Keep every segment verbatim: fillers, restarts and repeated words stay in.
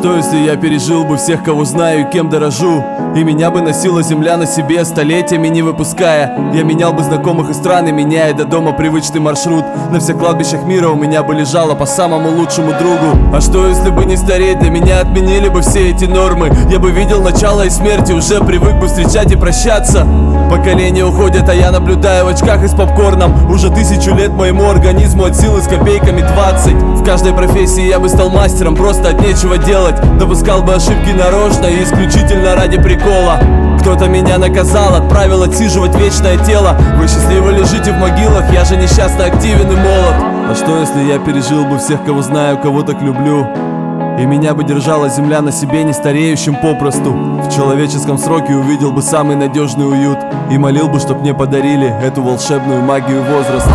что если я пережил бы всех, кого знаю и кем дорожу, и меня бы носила земля на себе, столетиями не выпуская? Я менял бы знакомых и страны, меняя до дома привычный маршрут. На всех кладбищах мира у меня бы лежало по самому лучшему другу. А что если бы не стареть, для меня отменили бы все эти нормы? Я бы видел начало и смерти, уже привык бы встречать и прощаться. Поколения уходят, а я наблюдаю в очках и с попкорном. Уже тысячу лет моему организму от силы с копейками двадцать. В каждой профессии я бы стал мастером, просто от нечего делать. Допускал бы ошибки нарочно и исключительно ради прикола. Кто-то меня наказал, отправил отсиживать вечное тело. Вы счастливо лежите в могилах, я же несчастно активен и молод. А что если я пережил бы всех, кого знаю, кого так люблю, и меня бы держала земля на себе, не стареющим попросту? В человеческом сроке увидел бы самый надежный уют и молил бы, чтоб мне подарили эту волшебную магию возраста.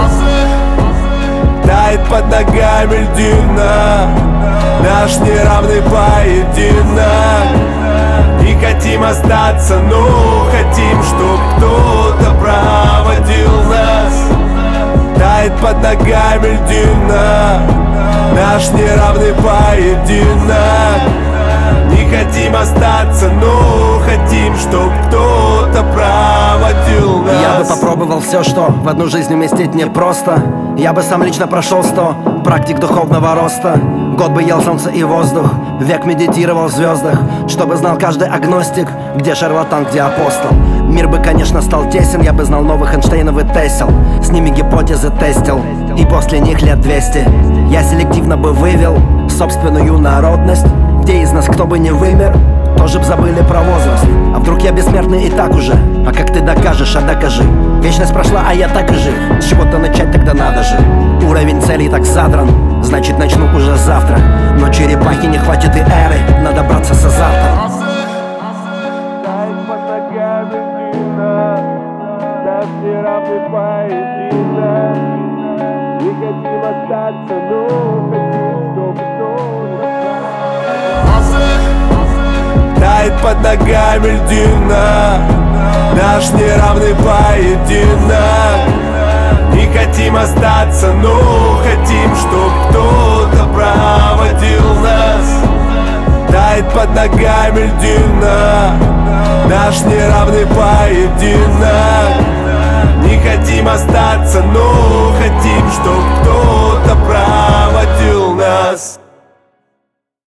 Тает под ногами льдина, наш неравный поединок. Не хотим остаться, но хотим, чтоб кто-то проводил нас. Тает под ногами льдина, наш неравный поединок. Не хотим остаться, но хотим, чтоб кто-то проводил нас. Я бы попробовал все, что в одну жизнь уместить непросто. Я бы сам лично прошел сто практик духовного роста. Год бы ел солнце и воздух, век медитировал в звездах, чтобы знал каждый агностик, где шарлатан, где апостол. Мир бы, конечно, стал тесен, я бы знал новых Эйнштейнов и Тесел. С ними гипотезы тестил, и после них лет двести я селективно бы вывел собственную народность. Где из нас кто бы не вымер, тоже б забыли про возраст. А вдруг я бессмертный и так уже? А как ты докажешь, а докажи. Вечность прошла, а я так и жив. С чего-то начать тогда надо же. Уровень целей так задран, значит начну уже завтра. Но черепахи не хватит и эры, надо браться со завтра. Тает под ногами льдина, наш неравный поединок. Не хотим остаться, но хотим, чтоб кто-то проводил нас. Тает под ногами льдина, наш неравный поединок. Не хотим остаться, но хотим, чтоб кто-то проводил нас.